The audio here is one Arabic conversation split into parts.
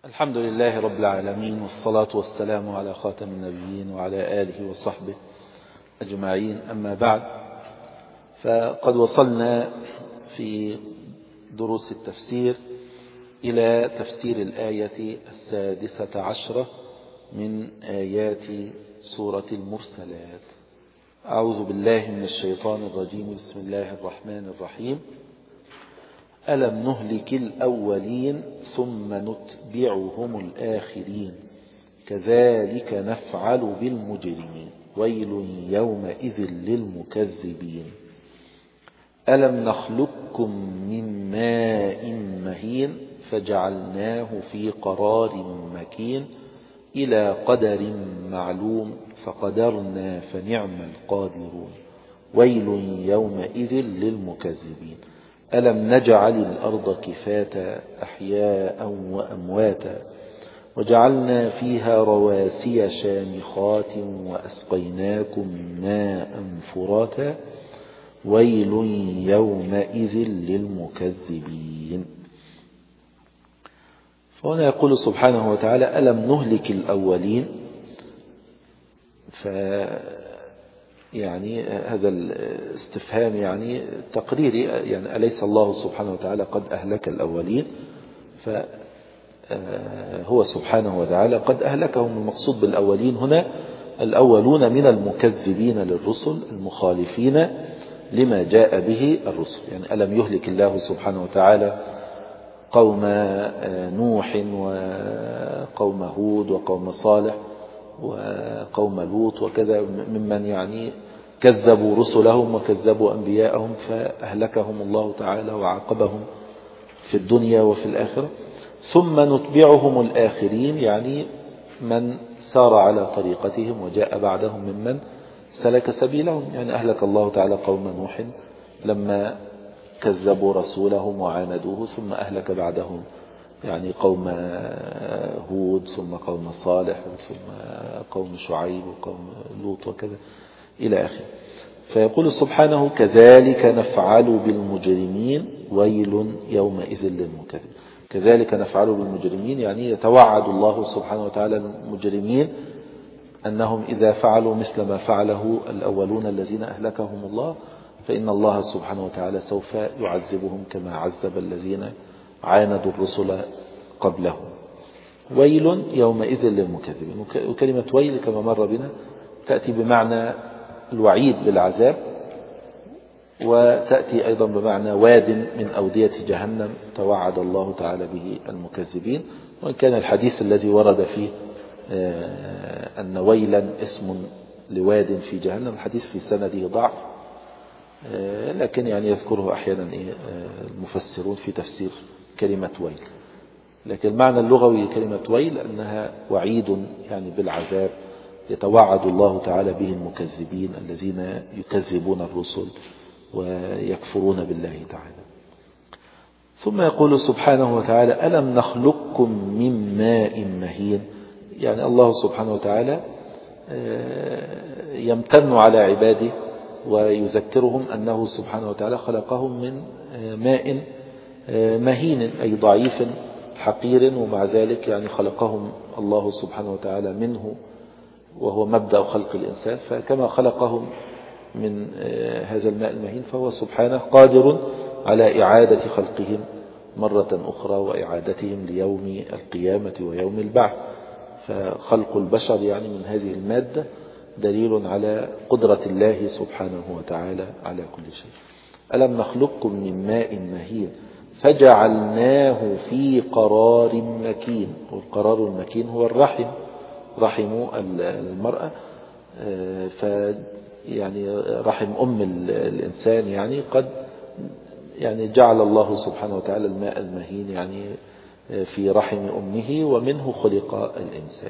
الحمد لله رب العالمين، والصلاة والسلام على خاتم النبيين وعلى آله وصحبه أجمعين. أما بعد، فقد وصلنا في دروس التفسير إلى تفسير الآية 16 من آيات سورة المرسلات. أعوذ بالله من الشيطان الرجيم. بسم الله الرحمن الرحيم. ألم نهلك الأولين ثم نتبعهم الآخرين كذلك نفعل بالمجرمين ويل يومئذ للمكذبين. ألم نخلقكم من ماء مهين فجعلناه في قرار مكين إلى قدر معلوم فقدرنا فنعم القادرون ويل يومئذ للمكذبين. ألم نجعل الأرض كفاتا أحياء وأمواتا وجعلنا فيها رواسي شامخات وأسقيناكم ماء فراتا ويل يومئذ للمكذبين. فهنا يقول سبحانه وتعالى: ألم نهلك الأولين. يعني هذا الاستفهام يعني تقريري، يعني أليس الله سبحانه وتعالى قد أهلك الأولين؟ فهو سبحانه وتعالى قد أهلكهم. المقصود بالأولين هنا الأولون من المكذبين للرسل المخالفين لما جاء به الرسل. يعني ألم يهلك الله سبحانه وتعالى قوم نوح وقوم هود وقوم صالح وقوم لوط وكذا ممن يعني كذبوا رسلهم وكذبوا أنبياءهم، فأهلكهم الله تعالى وعاقبهم في الدنيا وفي الآخرة. ثم نتبعهم الآخرين، يعني من سار على طريقتهم وجاء بعدهم ممن سلك سبيلهم. يعني أهلك الله تعالى قوم نوح لما كذبوا رسولهم وعاندوه، ثم أهلك بعدهم يعني قوم هود ثم قوم صالح ثم قوم شعيب وقوم لوط وكذا إلى آخره. فيقول سبحانه: كذلك نفعل بالمجرمين ويل يومئذ للمكذبين. كذلك نفعل بالمجرمين، يعني يتوعد الله سبحانه وتعالى المجرمين أنهم إذا فعلوا مثل ما فعله الأولون الذين أهلكهم الله فإن الله سبحانه وتعالى سوف يعذبهم كما عذب الذين عاندوا الرسل قبلهم. ويل يومئذ للمكذبين. وكلمة ويل كما مر بنا تأتي بمعنى الوعيد بالعذاب، وتأتي أيضا بمعنى واد من أودية جهنم توعد الله تعالى به المكذبين. وإن كان الحديث الذي ورد فيه أن ويلا اسم لواد في جهنم، الحديث في سنده ضعف، لكن يعني يذكره أحيانا المفسرون في تفسير كلمة ويل. لكن المعنى اللغوي لكلمة ويل أنها وعيد يعني بالعذاب يتوعد الله تعالى به المكذبين الذين يكذبون الرسل ويكفرون بالله تعالى. ثم يقول سبحانه وتعالى: ألم نخلقكم من ماء مهين. يعني الله سبحانه وتعالى يمتن على عباده ويذكرهم أنه سبحانه وتعالى خلقهم من ماء مهين، أي ضعيف حقير، ومع ذلك يعني خلقهم الله سبحانه وتعالى منه، وهو مبدأ خلق الإنسان. فكما خلقهم من هذا الماء المهين فهو سبحانه قادر على إعادة خلقهم مرة أخرى وإعادتهم ليوم القيامة ويوم البعث. فخلق البشر يعني من هذه المادة دليل على قدرة الله سبحانه وتعالى على كل شيء. ألم نخلقكم من ماء مهين فجعلناه في قرار مكين. والقرار المكين هو الرحم، رحم المرأة، يعني رحم أم الإنسان. يعني قد يعني جعل الله سبحانه وتعالى الماء المهين يعني في رحم أمه، ومنه خلق الإنسان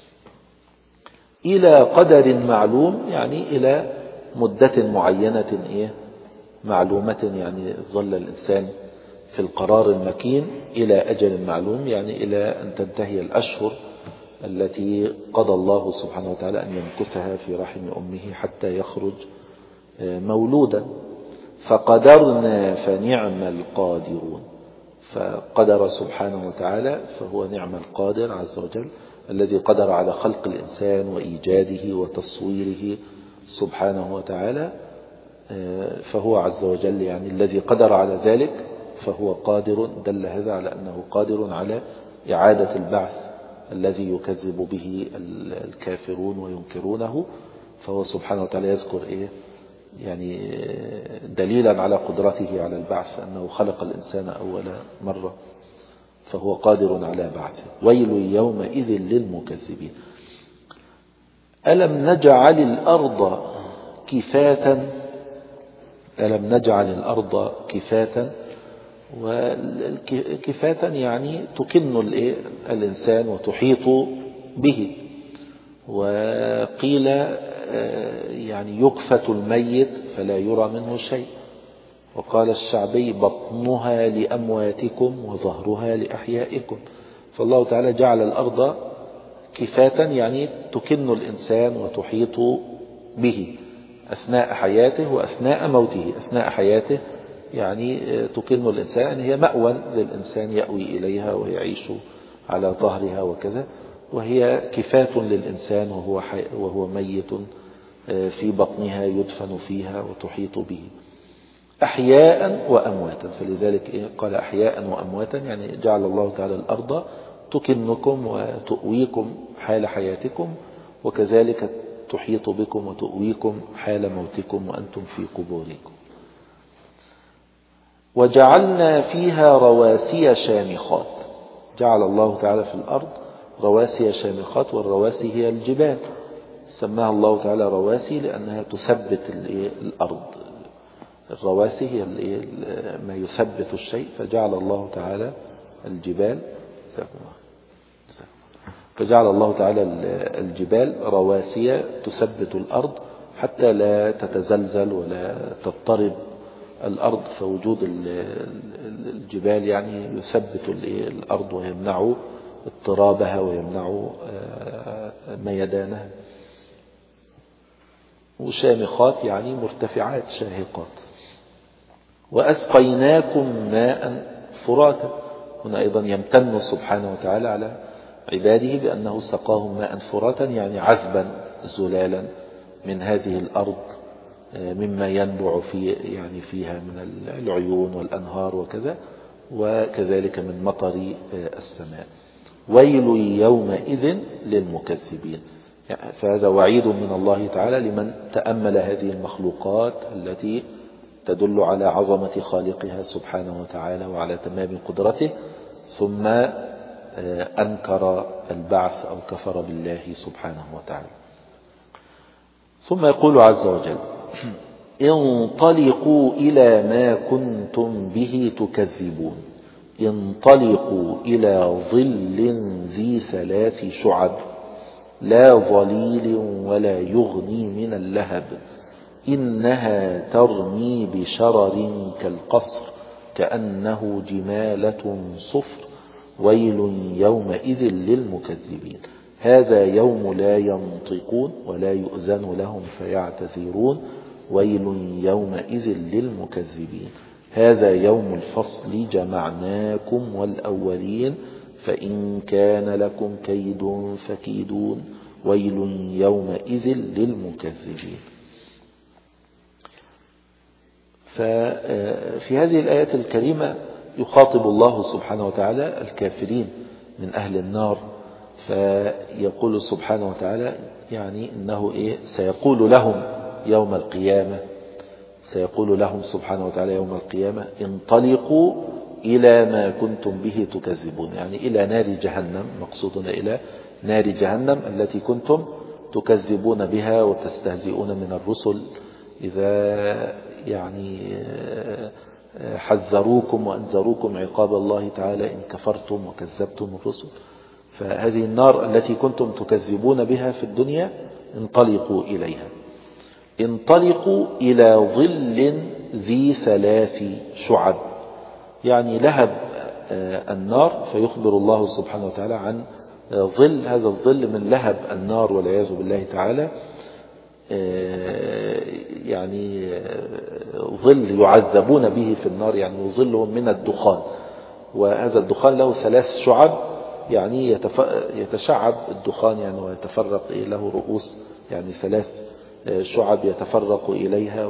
إلى قدر معلوم، يعني إلى مدة معينة معلومة. يعني ظل الإنسان في القرار المكين إلى أجل معلوم، يعني إلى أن تنتهي الأشهر التي قضى الله سبحانه وتعالى أن يمكثها في رحم أمه حتى يخرج مولودا. فقدرنا فنعم القادرون. فقدر سبحانه وتعالى، فهو نعم القادر عز وجل الذي قدر على خلق الإنسان وإيجاده وتصويره سبحانه وتعالى. فهو عز وجل يعني الذي قدر على ذلك، فهو قادر، دل هذا على أنه قادر على إعادة البعث الذي يكذب به الكافرون وينكرونه. فهو سبحانه وتعالى يذكر يعني دليلا على قدرته على البعث أنه خلق الإنسان أول مرة، فهو قادر على بعثه. ويل يومئذ للمكذبين. ألم نجعل الأرض كفاتا، ألم نجعل الأرض كفاتا، وكفاتا يعني تكن الإنسان وتحيط به. وقيل يعني يكفت الميت فلا يرى منه شيء. وقال الشعبي بطنها لأمواتكم وظهرها لأحيائكم. فالله تعالى جعل الأرض كفاتا يعني تكن الإنسان وتحيط به أثناء حياته وأثناء موته. أثناء حياته يعني تكن الإنسان، هي مأوى للإنسان يأوي إليها ويعيش على ظهرها وكذا، وهي كفاة للإنسان وهو ميت في بطنها يدفن فيها وتحيط به. أحياء وأمواتا، فلذلك قال أحياء وأمواتا، يعني جعل الله تعالى الأرض تكنكم وتؤويكم حال حياتكم، وكذلك تحيط بكم وتؤويكم حال موتكم وأنتم في قبوركم. وجعلنا فيها رواسي شامخات. جعل الله تعالى في الأرض رواسي شامخات، والرواسي هي الجبال، سماها الله تعالى رواسي لأنها تثبت الأرض. الرواسي هي ما يثبت الشيء، فجعل الله تعالى الجبال، فجعل الله تعالى الجبال رواسي تثبت الأرض حتى لا تتزلزل ولا تضطرب الأرض. فوجود الجبال يعني يثبت الأرض ويمنع اضطرابها ويمنع ميدانها. وشامخات يعني مرتفعات شاهقات. وأسقيناكم ماء فراتا. هنا أيضا يمتن سبحانه وتعالى على عباده بأنه سقاهم ماء فراتا، يعني عذبا زلالا من هذه الأرض مما ينبع يعني فيها من العيون والأنهار وكذا، وكذلك من مطر السماء. ويل يومئذ للمكذبين. فهذا وعيد من الله تعالى لمن تأمل هذه المخلوقات التي تدل على عظمة خالقها سبحانه وتعالى وعلى تمام قدرته، ثم أنكر البعث أو كفر بالله سبحانه وتعالى. ثم يقول عز وجل انطلقوا إلى ما كنتم به تكذبون. انطلقوا إلى ظل ذي 3 شعب لا ظليل ولا يغني من اللهب إنها ترمي بشرر كالقصر كأنه جمالة صفر ويل يومئذ للمكذبين. هذا يوم لا ينطقون ولا يؤذن لهم فيعتذرون ويل يومئذ للمكذبين. هذا يوم الفصل جمعناكم والأولين فإن كان لكم كيد فكيدون ويل يومئذ للمكذبين. ففي هذه الآية الكريمة يخاطب الله سبحانه وتعالى الكافرين من أهل النار، فيقول سبحانه وتعالى يعني إنه سيقول لهم يوم القيامة، سيقول لهم سبحانه وتعالى يوم القيامة انطلقوا إلى ما كنتم به تكذبون، يعني إلى نار جهنم، مقصودنا إلى نار جهنم التي كنتم تكذبون بها وتستهزئون من الرسل إذا يعني حذروكم وأنذروكم عقاب الله تعالى إن كفرتم وكذبتم الرسل. فهذه النار التي كنتم تكذبون بها في الدنيا انطلقوا إليها. انطلقوا إلى ظل ذي 3 شعب، يعني لهب النار، فيخبر الله سبحانه وتعالى عن ظل، هذا الظل من لهب النار والعياذ بالله تعالى، يعني ظل يعذبون به في النار، يعني ظلهم من الدخان. وهذا الدخان له 3 شعب، يعني يتشعب الدخان يعني ويتفرق له رؤوس، يعني 3 شعب يتفرق إليها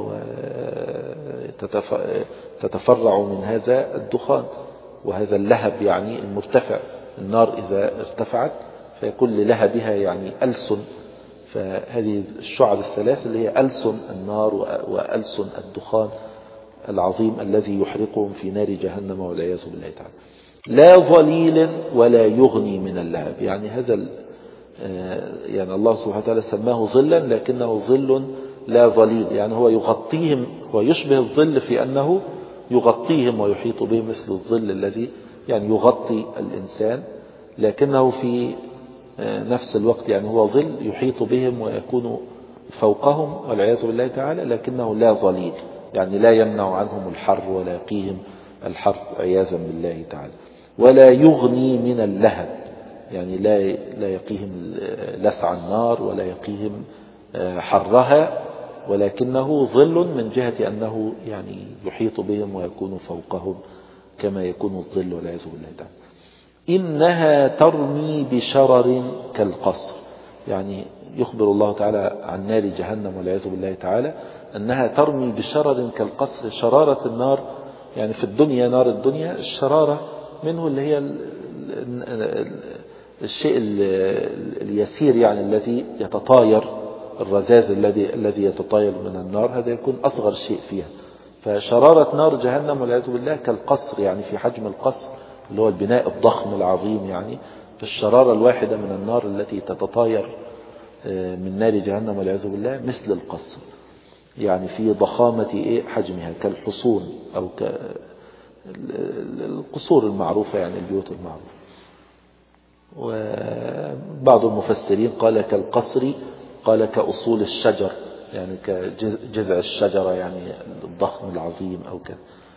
وتتفرع من هذا الدخان وهذا اللهب يعني المرتفع. النار إذا ارتفعت فيكون للهبها يعني ألسن، فهذه الشعب ال3 اللي هي ألسن النار وألسن الدخان العظيم الذي يحرقهم في نار جهنم والعياذ بالله تعالى. لا ظليل ولا يغني من اللهب، يعني هذا يعني الله سبحانه وتعالى سماه ظلا لكنه ظل لا ظليل، يعني هو يغطيهم، هو يشبه الظل في أنه يغطيهم ويحيط بهم مثل الظل الذي يعني يغطي الإنسان، لكنه في نفس الوقت يعني هو ظل يحيط بهم ويكون فوقهم والعياذ بالله تعالى، لكنه لا ظليل، يعني لا يمنع عنهم الحر ولا يقيهم الحر عياذا بالله تعالى. ولا يغني من اللهب، يعني لا يقيهم لسع النار ولا يقيهم حرها، ولكنه ظل من جهة أنه يعني يحيط بهم ويكون فوقهم كما يكون الظل والعياذ بالله تعالى. إنها ترمي بشرر كالقصر، يعني يخبر الله تعالى عن نار جهنم والعياذ بالله تعالى أنها ترمي بشرر كالقصر. شرارة النار يعني في الدنيا، نار الدنيا الشرارة منه اللي هي الشيء اليسير يعني الذي يتطاير، الرذاذ الذي يتطاير من النار، هذا يكون أصغر شيء فيها. فشرارة نار جهنم والعياذ بالله كالقصر، يعني في حجم القصر اللي هو البناء الضخم العظيم، يعني في الشرارة الواحدة من النار التي تتطاير من نار جهنم والعياذ بالله مثل القصر، يعني في ضخامة حجمها كالحصون أو القصور المعروفة، يعني البيوت المعروفة. وبعض المفسرين قال كالقصر، قال كأصول الشجر، يعني كجذع الشجرة يعني الضخم العظيم أو كذا.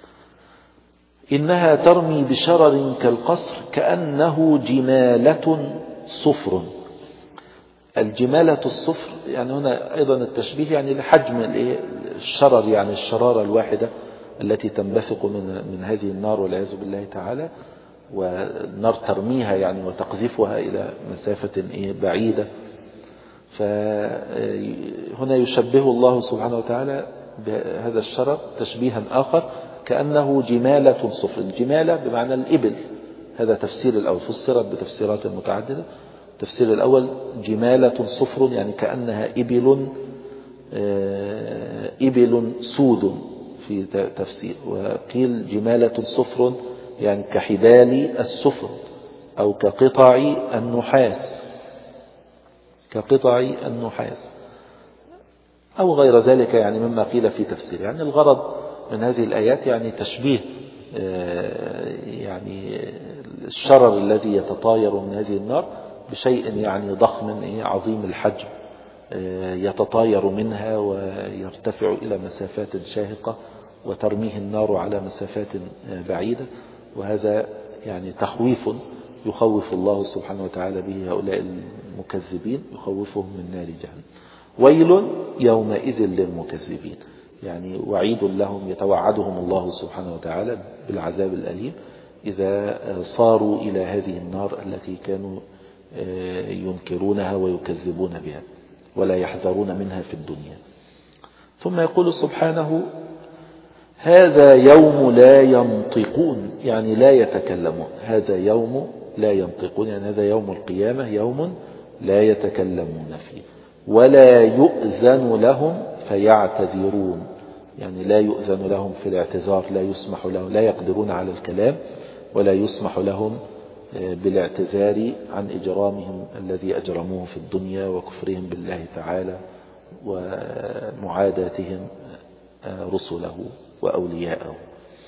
إنها ترمي بشرر كالقصر كأنه جمالة صفر. الجمالة الصفر يعني هنا أيضا التشبيه يعني لحجم الشرر، يعني الشرارة الواحدة التي تنبثق من هذه النار والعياذ بالله تعالى، والنار ترميها يعني وتقذفها إلى مسافة بعيدة. فهنا يشبه الله سبحانه وتعالى بهذا الشرر تشبيها آخر كأنه جمالة صفر. الجمالة بمعنى الإبل، هذا تفسير الأول، فسرت بتفسيرات متعددة. التفسير الأول جمالة صفر يعني كأنها إبل سود في تفسير، وقيل جمالة صفر يعني كحبال السفن أو كقطع النحاس أو غير ذلك يعني مما قيل في تفسير. يعني الغرض من هذه الآيات يعني تشبيه يعني الشرر الذي يتطاير من هذه النار بشيء يعني ضخم عظيم الحجم يتطاير منها ويرتفع إلى مسافات شاهقة وترميه النار على مسافات بعيدة. وهذا يعني تخويف يخوف الله سبحانه وتعالى به هؤلاء المكذبين، يخوفهم من نار جهنم. ويل يومئذ للمكذبين، يعني وعيد لهم يتوعدهم الله سبحانه وتعالى بالعذاب الأليم إذا صاروا إلى هذه النار التي كانوا ينكرونها ويكذبون بها ولا يحذرون منها في الدنيا. ثم يقول سبحانه هذا يوم لا ينطقون، يعني لا يتكلمون. هذا يوم لا ينطقون يعني هذا يوم القيامة، يوم لا يتكلمون فيه ولا يؤذن لهم فيعتذرون، يعني لا يؤذن لهم في الاعتذار، لا يسمح لهم، لا يقدرون على الكلام ولا يسمح لهم بالاعتذار عن إجرامهم الذي أجرموه في الدنيا وكفرهم بالله تعالى ومعاداتهم رسله وأولياءه.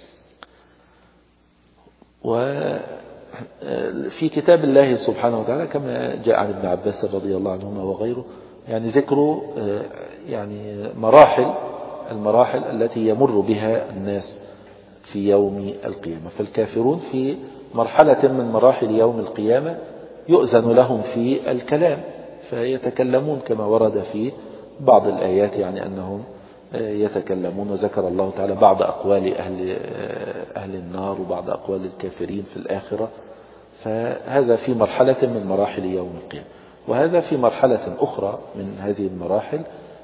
وفي كتاب الله سبحانه وتعالى كما جاء عن ابن عباس رضي الله عنهما وغيره يعني ذكر يعني المراحل التي يمر بها الناس في يوم القيامة. فالكافرون في مرحلة من مراحل يوم القيامة يؤذن لهم في الكلام فيتكلمون كما ورد في بعض الآيات، يعني أنهم يتكلمون. وذكر الله تعالى بعض أقوال أهل النار وبعض أقوال الكافرين في الآخرة. فهذا في مرحلة من مراحل يوم القيامة. وهذا في مرحلة أخرى من هذه المراحل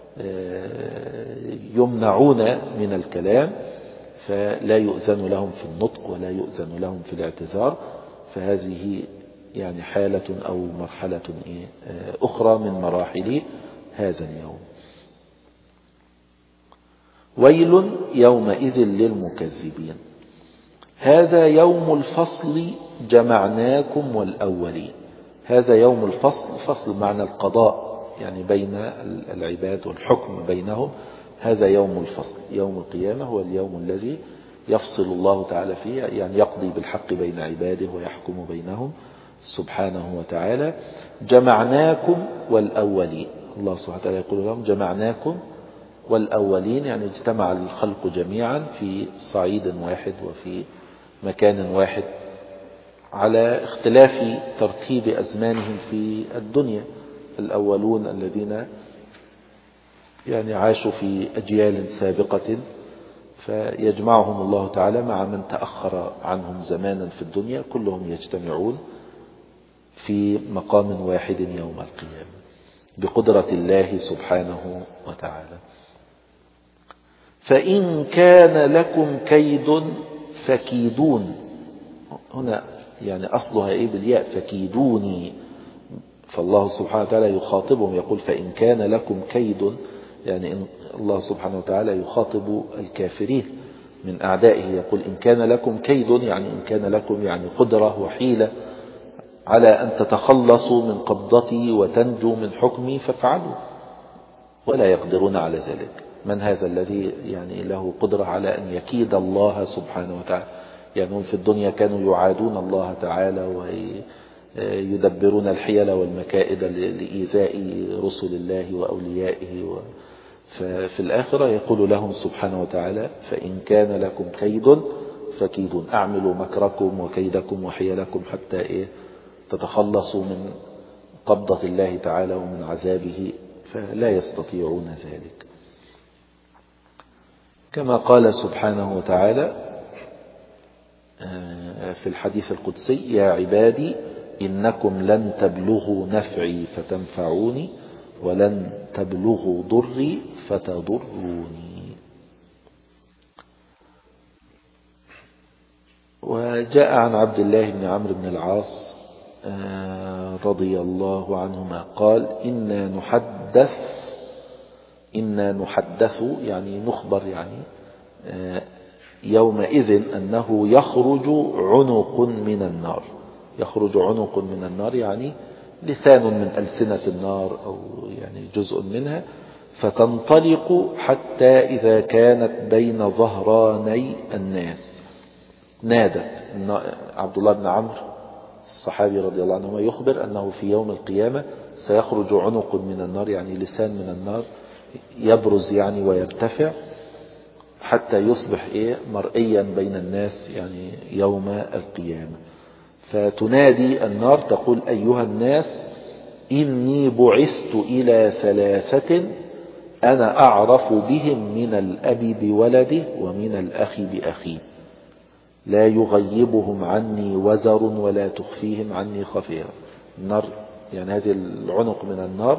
يمنعون من الكلام، فلا يؤذن لهم في النطق ولا يؤذن لهم في الاعتذار. فهذه يعني حالة أو مرحلة أخرى من مراحل هذا اليوم. ويل يومئذ للمكذبين. هذا يوم الفصل جمعناكم والأولين. هذا يوم الفصل، فصل معنى القضاء يعني بين العباد والحكم بينهم. هذا يوم الفصل. يوم القيامة هو اليوم الذي يفصل الله تعالى فيه، يعني يقضي بالحق بين عباده ويحكم بينهم سبحانه وتعالى. جمعناكم والأولين. الله سبحانه وتعالى يقول لهم جمعناكم والأولين، يعني اجتمع الخلق جميعا في صعيد واحد وفي مكان واحد على اختلاف ترتيب أزمانهم في الدنيا. الأولون الذين يعني عاشوا في أجيال سابقة، فيجمعهم الله تعالى مع من تأخر عنهم زمانا في الدنيا، كلهم يجتمعون في مقام واحد يوم القيامة بقدرة الله سبحانه وتعالى. فإن كان لكم كيد فكيدون. هنا يعني أصلها بالياء فكيدوني. فالله سبحانه وتعالى يخاطبهم يقول فإن كان لكم كيد، يعني الله سبحانه وتعالى يخاطب الكافرين من أعدائه، يقول إن كان لكم كيد، يعني إن كان لكم يعني قدرة وحيلة على أن تتخلصوا من قبضتي وتنجوا من حكمي فافعلوا، ولا يقدرون على ذلك. من هذا الذي يعني له قدرة على أن يكيد الله سبحانه وتعالى؟ يعني هم في الدنيا كانوا يعادون الله تعالى ويدبرون الحيل والمكائد لإيذاء رسل الله وأوليائه. ففي الآخرة يقول لهم سبحانه وتعالى فإن كان لكم كيد فكيدون. أعملوا مكركم وكيدكم وحيلكم حتى تتخلصوا من قبضة الله تعالى ومن عذابه، فلا يستطيعون ذلك. كما قال سبحانه وتعالى في الحديث القدسي يا عبادي إنكم لن تبلغوا نفعي فتنفعوني ولن تبلغوا ضري فتضروني. وجاء عن عبد الله بن عمرو بن العاص رضي الله عنهما قال إنا نحدث يعني نخبر يعني يومئذ أنه يخرج عنق من النار. يخرج عنق من النار يعني لسان من ألسنة النار أو يعني جزء منها، فتنطلق حتى إذا كانت بين ظهراني الناس نادت. عبد الله بن عمرو الصحابي رضي الله عنه يخبر أنه في يوم القيامة سيخرج عنق من النار، يعني لسان من النار يبرز يعني ويرتفع حتى يصبح مرئيا بين الناس يعني يوم القيامة. فتنادي النار تقول أيها الناس إني بعثت إلى ثلاثة أنا أعرف بهم من الأب بولده ومن الأخ بأخيه لا يغيبهم عني وزر ولا تخفيهم عني خفية. النار يعني هذه العنق من النار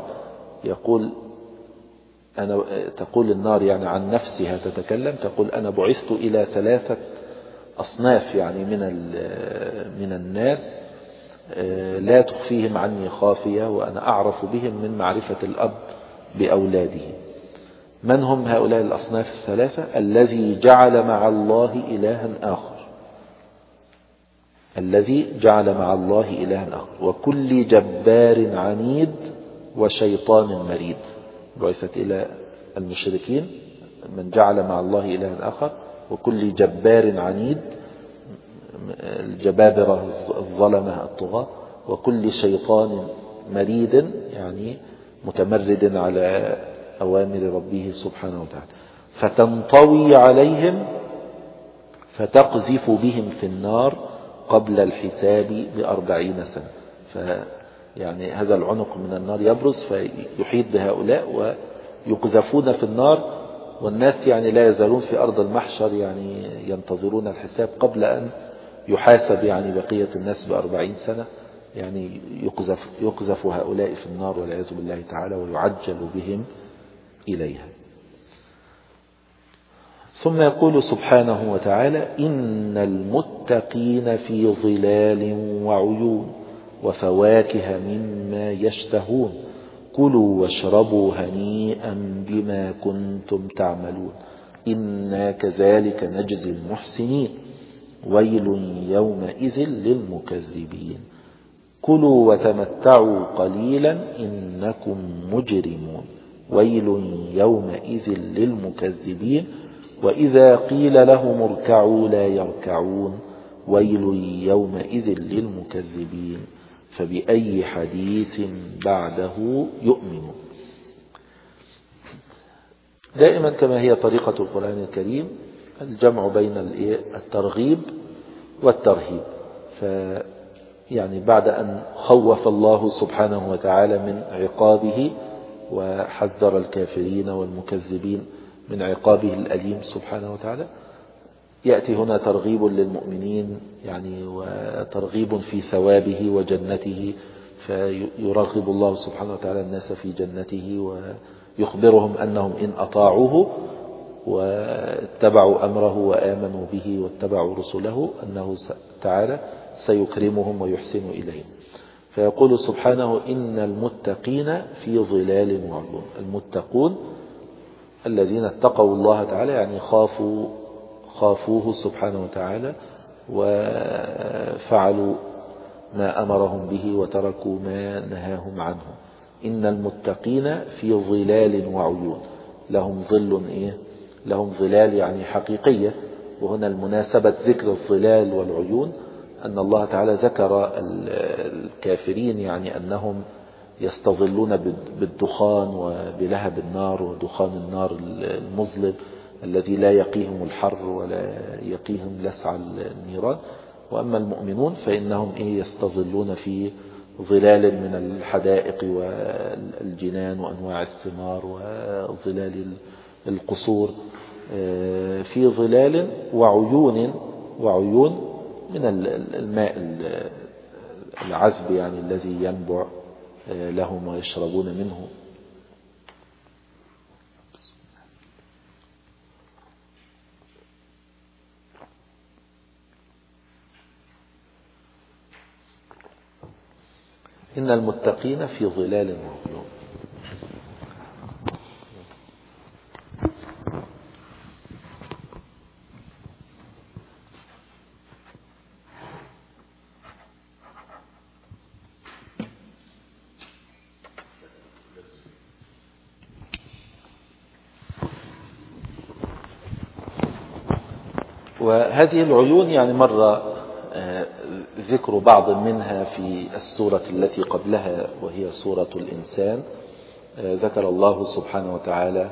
تقول النار يعني عن نفسها تتكلم تقول أنا بعثت إلى ثلاثة أصناف يعني من الناس لا تخفيهم عني خافية وأنا أعرف بهم من معرفة الأب بأولاده. من هم هؤلاء الأصناف الثلاثة؟ الذي جعل مع الله إلها آخر، الذي جعل مع الله إلها آخر، وكل جبار عنيد وشيطان مريد. بعثت إلى المشركين من جعل مع الله إلها آخر، وكل جبار عنيد الجبابرة الظلمة الطغاة، وكل شيطان مريد يعني متمرد على أوامر ربه سبحانه وتعالى. فتنطوي عليهم فتقذف بهم في النار قبل الحساب ب40 سنة. يعني هذا العنق من النار يبرز فيحيط بهؤلاء ويقذفون في النار والناس يعني لا يزالون في أرض المحشر يعني ينتظرون الحساب قبل أن يحاسب يعني بقية الناس ب40 سنة. يعني يقذف هؤلاء في النار والعياذ بالله تعالى ويعجل بهم إليها. ثم يقول سبحانه وتعالى: إن المتقين في ظلال وعيون وفواكه مما يشتهون كلوا واشربوا هنيئا بما كنتم تعملون إنا كذلك نجزي المحسنين ويل يومئذ للمكذبين كلوا وتمتعوا قليلا إنكم مجرمون ويل يومئذ للمكذبين وإذا قيل لهم اركعوا لا يركعون ويل يومئذ للمكذبين فبأي حديث بعده يؤمنون. دائما كما هي طريقة القرآن الكريم الجمع بين الترغيب والترهيب. يعني بعد أن خوف الله سبحانه وتعالى من عقابه وحذر الكافرين والمكذبين من عقابه الأليم سبحانه وتعالى، يأتي هنا ترغيب للمؤمنين يعني وترغيب في ثوابه وجنته، فيرغب الله سبحانه وتعالى الناس في جنته ويخبرهم أنهم إن أطاعوه واتبعوا أمره وآمنوا به واتبعوا رسله أنه تعالى سيكرمهم ويحسن إليهم. فيقول سبحانه: إن المتقين في ظلال وعيون. المتقون الذين اتقوا الله تعالى يعني خافوه سبحانه وتعالى وفعلوا ما أمرهم به وتركوا ما نهاهم عنه. إن المتقين في ظلال وعيون. لهم ظل لهم ظلال يعني حقيقية. وهنا المناسبة ذكر الظلال والعيون أن الله تعالى ذكر الكافرين يعني أنهم يستظلون بالدخان وبلهب النار ودخان النار المظلم الذي لا يقيهم الحر ولا يقيهم لسع النيران. وأما المؤمنون فإنهم يستظلون في ظلال من الحدائق والجنان وأنواع الثمار وظلال القصور، في ظلال وعيون من الماء العذب يعني الذي ينبع لهم ويشربون منه. إن المتقين في ظلال وعيون. وهذه العيون يعني مر ذكر بعض منها في السورة التي قبلها وهي سورة الإنسان. ذكر الله سبحانه وتعالى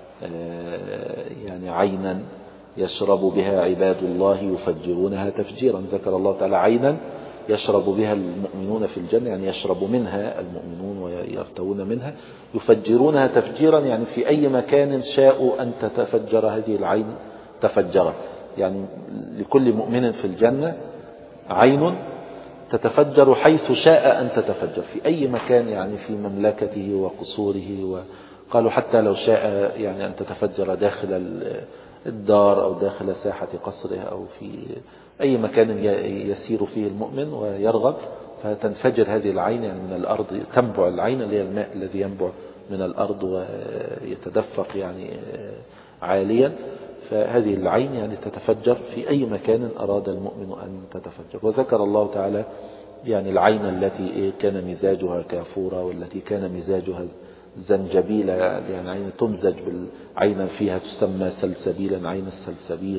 يعني عينا يشرب بها عباد الله يفجرونها تفجيرا. ذكر الله تعالى عينا يشرب بها المؤمنون في الجنة يعني يشرب منها المؤمنون ويرتوون منها. يفجرونها تفجيرا يعني في أي مكان شاءوا أن تتفجر هذه العين تفجرت. يعني لكل مؤمن في الجنة عين تتفجر حيث شاء أن تتفجر في أي مكان يعني في مملكته وقصوره. وقالوا حتى لو شاء يعني أن تتفجر داخل الدار أو داخل ساحة قصره أو في أي مكان يسير فيه المؤمن ويرغب فتنفجر هذه العين يعني من الأرض. تنبع العين اللي هي الماء الذي ينبع من الأرض ويتدفق يعني عاليا. فهذه العين يعني تتفجر في أي مكان أراد المؤمن أن تتفجر. وذكر الله تعالى يعني العين التي كان مزاجها كافورا والتي كان مزاجها زنجبيل يعني عين تمزج بالعين فيها تسمى سلسبيلا عين السلسبيل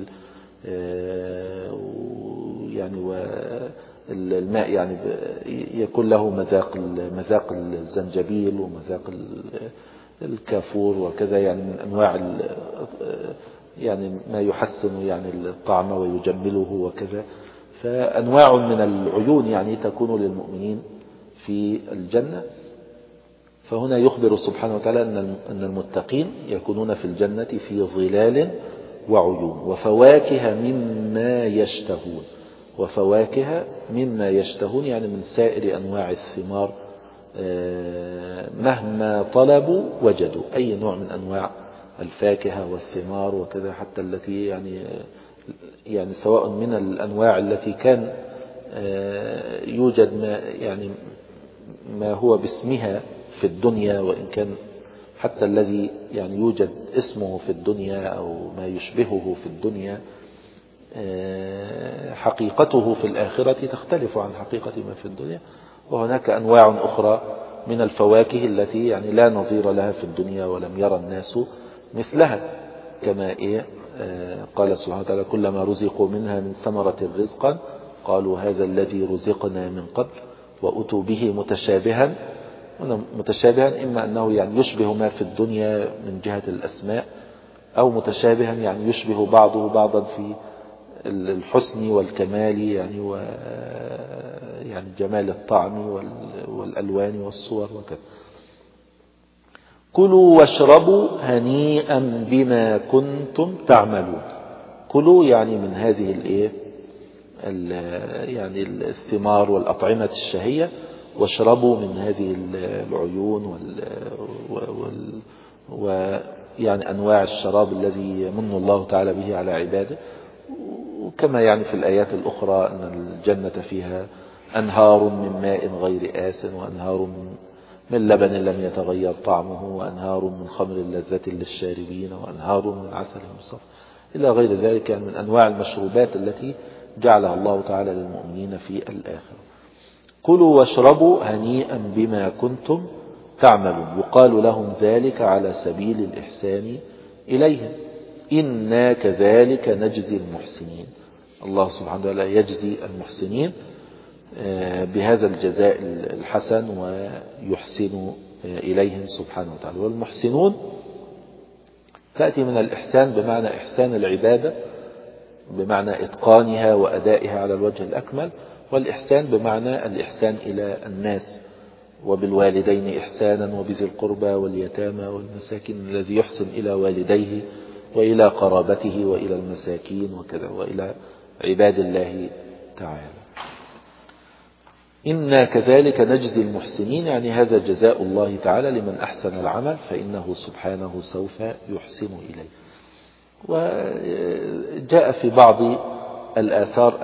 يعني والماء يعني يكون له مذاق الزنجبيل ومذاق الكافور وكذا يعني من أنواع يعني ما يحسن يعني الطعم ويجمله وكذا. فأنواع من العيون يعني تكون للمؤمنين في الجنة. فهنا يخبر سبحانه وتعالى أن المتقين يكونون في الجنة في ظلال وعيون وفواكه مما يشتهون. وفواكه مما يشتهون يعني من سائر أنواع الثمار، مهما طلبوا وجدوا أي نوع من أنواع الفاكهة والثمار وكذا، حتى التي يعني سواء من الأنواع التي كان يوجد ما هو باسمها في الدنيا، وإن كان حتى الذي يعني يوجد اسمه في الدنيا أو ما يشبهه في الدنيا حقيقته في الآخرة تختلف عن حقيقة ما في الدنيا. وهناك أنواع أخرى من الفواكه التي يعني لا نظير لها في الدنيا ولم يرى الناس مثلها، كما قال سبحانه وتعالى كلما رزقوا منها من ثمرة رزقا قالوا هذا الذي رزقنا من قبل وأتوا به متشابها. متشابها إما أنه يعني يشبه ما في الدنيا من جهة الأسماء، أو متشابها يعني يشبه بعضه بعضا في الحسن والكمال يعني جمال الطعم والألوان والصور وكذا. كلوا واشربوا هنيئا بما كنتم تعملون. كلوا يعني من هذه يعني الثمار والأطعمة الشهية، واشربوا من هذه العيون ويعني أنواع الشراب الذي يمن الله تعالى به على عباده. وكما يعني في الآيات الأخرى أن الجنة فيها أنهار من ماء غير آسن، وأنهار من لبن لم يتغير طعمه، وأنهار من خمر لذة للشاربين، وأنهار من عسل مصفى إلى غير ذلك، يعني من أنواع المشروبات التي جعلها الله تعالى للمؤمنين في الآخرة. كلوا واشربوا هنيئا بما كنتم تعملون. يقال لهم ذلك على سبيل الإحسان إليهم، إنا كذلك نجزي المحسنين. الله سبحانه وتعالى يجزي المحسنين بهذا الجزاء الحسن ويحسن إليهم سبحانه وتعالى. والمحسنون تأتي من الإحسان بمعنى إحسان العبادة، بمعنى إتقانها وأدائها على الوجه الأكمل، والإحسان بمعنى الإحسان إلى الناس، وبالوالدين إحسانا وبذي القربى واليتامى والمساكين، الذي يحسن إلى والديه وإلى قرابته وإلى المساكين وكذا وإلى عباد الله تعالى. إنا كذلك نجزي المحسنين، يعني هذا جزاء الله تعالى لمن أحسن العمل، فإنه سبحانه سوف يحسن إليه. وجاء في بعض الآثار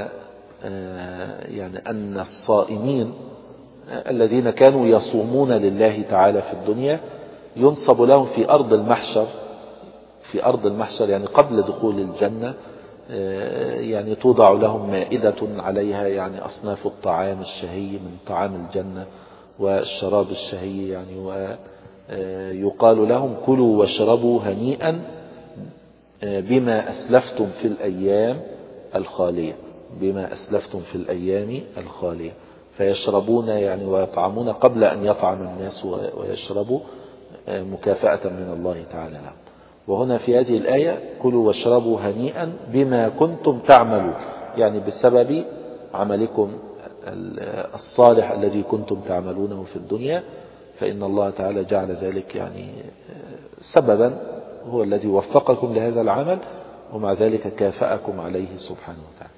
أن الصائمين الذين كانوا يصومون لله تعالى في الدنيا ينصب لهم في أرض المحشر يعني قبل دخول الجنة، يعني توضع لهم مائدة عليها يعني أصناف الطعام الشهي من طعام الجنة والشراب الشهي يعني، ويقال لهم كلوا واشربوا هنيئا بما أسلفتم في الأيام الخالية، بما أسلفتم في الأيام الخالية. فيشربون يعني ويطعمون قبل أن يطعم الناس ويشربوا مكافأة من الله تعالى لهم. وهنا في هذه الآية كلوا واشربوا هنيئا بما كنتم تعملون، يعني بسبب عملكم الصالح الذي كنتم تعملونه في الدنيا، فإن الله تعالى جعل ذلك يعني سببا هو الذي وفقكم لهذا العمل، ومع ذلك كافأكم عليه سبحانه وتعالى.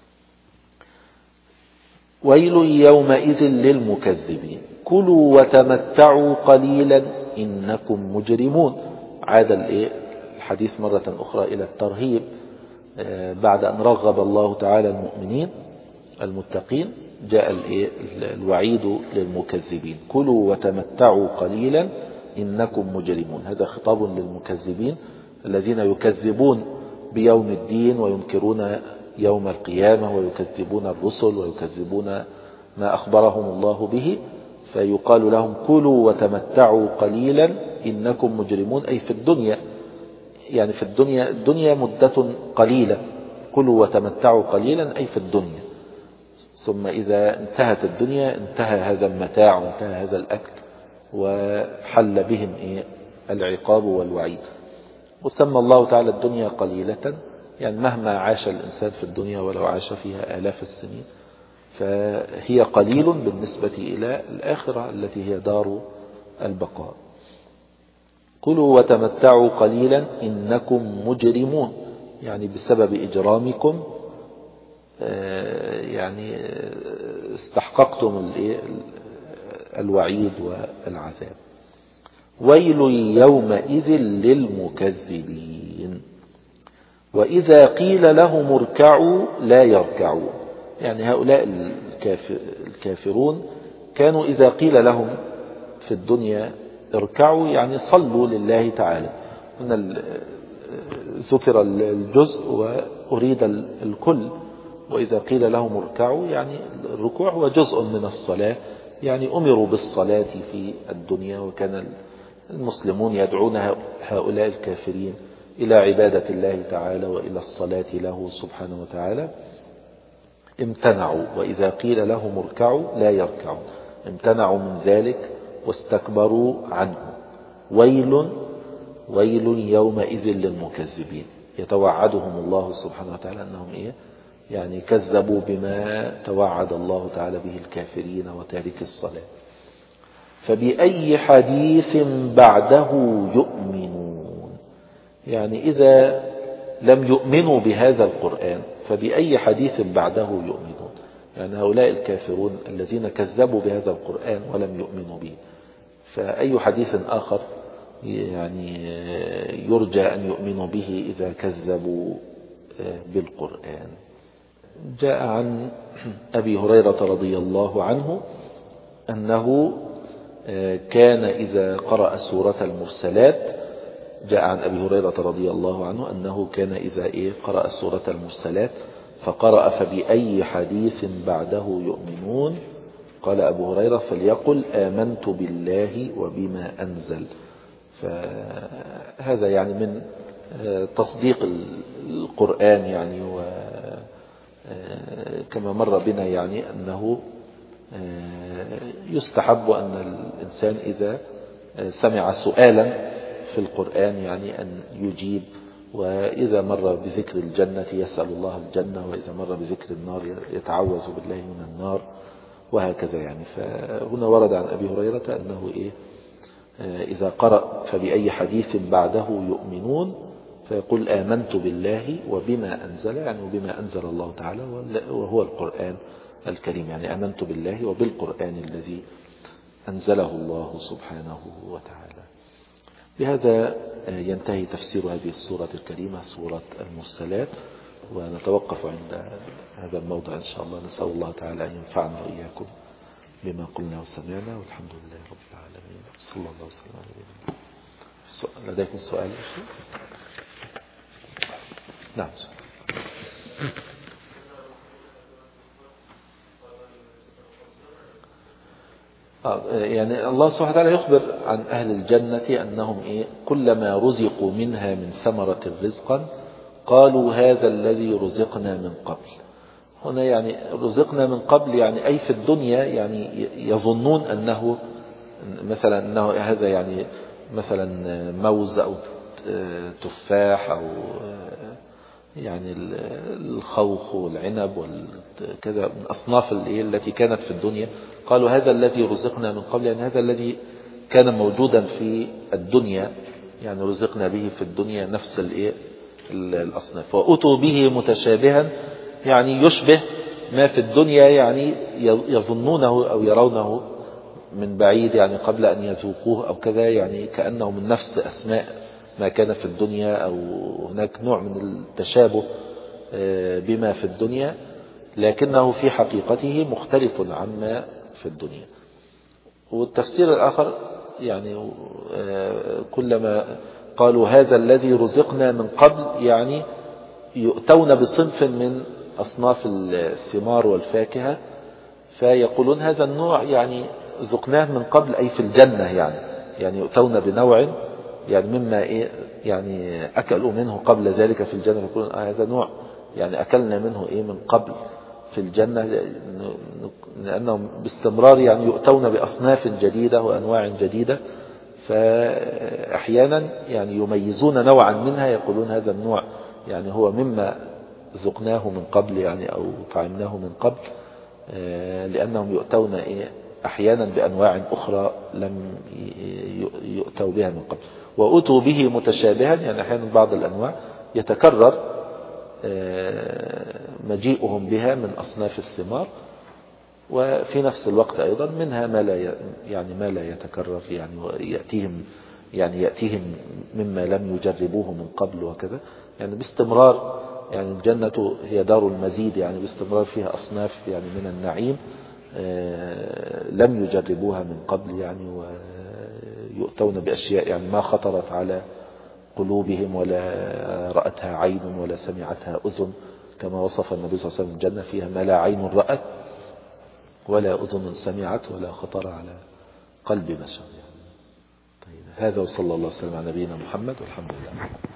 ويل يومئذ للمكذبين كلوا وتمتعوا قليلا إنكم مجرمون. عاد الحديث مرة أخرى إلى الترهيب بعد أن رغب الله تعالى المؤمنين المتقين، جاء الوعيد للمكذبين كلوا وتمتعوا قليلا إنكم مجرمون. هذا خطاب للمكذبين الذين يكذبون بيوم الدين وينكرون يوم القيامة ويكذبون الرسل ويكذبون ما أخبرهم الله به، فيقال لهم كلوا وتمتعوا قليلا إنكم مجرمون، أي في الدنيا، يعني في الدنيا مدة قليلة، كلوا وتمتعوا قليلا أي في الدنيا، ثم إذا انتهت الدنيا انتهى هذا المتاع وانتهى هذا الأكل وحل بهم العقاب والوعيد. وسمى الله تعالى الدنيا قليلة، يعني مهما عاش الإنسان في الدنيا ولو عاش فيها آلاف السنين فهي قليل بالنسبة إلى الآخرة التي هي دار البقاء. كلوا وتمتعوا قليلا إنكم مجرمون، يعني بسبب إجرامكم يعني استحققتم الوعيد والعذاب. ويل يومئذ للمكذبين. وإذا قيل لهم اركعوا لا يركعون، يعني هؤلاء الكافرون كانوا إذا قيل لهم في الدنيا اركعوا يعني صلوا لله تعالى، ذكر الجزء وأريد الكل. وإذا قيل لهم اركعوا يعني الركوع هو جزء من الصلاة، يعني أمروا بالصلاة في الدنيا، وكان المسلمون يدعون هؤلاء الكافرين إلى عبادة الله تعالى وإلى الصلاة له سبحانه وتعالى. امتنعوا، وإذا قيل لهم اركعوا لا يركعون، امتنعوا من ذلك واستكبروا عنه. ويل يومئذ للمكذبين، يتوعدهم الله سبحانه وتعالى أنهم يعني كذبوا بما توعد الله تعالى به الكافرين وتارك الصلاة. فبأي حديث بعده يؤمنون، يعني إذا لم يؤمنوا بهذا القرآن فبأي حديث بعده يؤمنون، يعني هؤلاء الكافرون الذين كذبوا بهذا القرآن ولم يؤمنوا به، فأي حديث آخر يعني يرجى أن يؤمنوا به إذا كذبوا بالقرآن. جاء عن أبي هريرة رضي الله عنه أنه كان إذا قرأ سورة المرسلات، جاء عن أبي هريرة رضي الله عنه أنه كان إذا قرأ سورة المرسلات فقرأ فبأي حديث بعده يؤمنون، قال أبو هريرة فليقل آمنت بالله وبما أنزل. فهذا يعني من تصديق القرآن، يعني وكما مر بنا يعني أنه يستحب أن الإنسان إذا سمع سؤالا في القرآن يعني أن يجيب، وإذا مر بذكر الجنة يسأل الله الجنة، وإذا مر بذكر النار يتعوذ بالله من النار، وهكذا يعني. فهنا ورد عن أبي هريرة أنه إذا قرأ فبأي حديث بعده يؤمنون فيقول آمنت بالله وبما أنزل، يعني وبما أنزل الله تعالى وهو القرآن الكريم، يعني آمنت بالله وبالقرآن الذي أنزله الله سبحانه وتعالى. بهذا ينتهي تفسير هذه السورة الكريمة، سورة المرسلات، ونتوقف عند هذا الموضع إن شاء الله. نسأل الله تعالى أن ينفعنا وإياكم بما قلنا وسمعنا، والحمد لله رب العالمين، صلى الله وسلم على نبينا. لديكم سؤال؟ نعم. يعني الله سبحانه وتعالى يخبر عن أهل الجنة أنهم كلما رزقوا منها من ثمرة رزقا قالوا هذا الذي رزقنا من قبل. هنا يعني رزقنا من قبل يعني أي في الدنيا، يعني يظنون أنه مثلا أنه هذا يعني مثلا موز أو تفاح أو يعني الخوخ والعنب وكذا من أصناف التي كانت في الدنيا، قالوا هذا الذي رزقنا من قبل، يعني هذا الذي كان موجودا في الدنيا، يعني رزقنا به في الدنيا نفس الأصناف. وأتوا به متشابها، يعني يشبه ما في الدنيا، يعني يظنونه أو يرونه من بعيد يعني قبل أن يذوقوه أو كذا، يعني كأنه من نفس أسماء ما كان في الدنيا، أو هناك نوع من التشابه بما في الدنيا، لكنه في حقيقته مختلف عما في الدنيا. والتفسير الآخر يعني كلما قالوا هذا الذي رزقنا من قبل، يعني يؤتون بصنف من أصناف الثمار والفاكهة فيقولون هذا النوع يعني ذقناه من قبل أي في الجنة، يعني يؤتون بنوع يعني مما يعني أكلوا منه قبل ذلك في الجنة، يقولون هذا نوع يعني أكلنا منه من قبل في الجنة، لأنهم باستمرار يعني يؤتون بأصناف جديدة وأنواع جديدة، فأحيانا يعني يميزون نوعا منها يقولون هذا النوع يعني هو مما ذقناه من قبل، يعني أو طعمناه من قبل، لأنهم يؤتون أحيانا بأنواع أخرى لم يؤتوا بها من قبل. وأتوا به متشابها، يعني أحيانا بعض الأنواع يتكرر مجيئهم بها من أصناف الثمار، وفي نفس الوقت أيضا منها ما لا يتكرر، يأتيهم مما لم يجربوه من قبل وكذا، يعني باستمرار. يعني الجنة هي دار المزيد، يعني باستمرار فيها أصناف يعني من النعيم لم يجربوها من قبل، يعني ويؤتون بأشياء يعني ما خطرت على قلوبهم ولا رأتها عين ولا سمعتها أذن، كما وصف النبي صلى الله عليه وسلم الجنة فيها ما لا عين رأت ولا أذن سمعت ولا خطر على قلب بشر. طيب، هذا وصلى الله وسلم على نبينا محمد والحمد لله.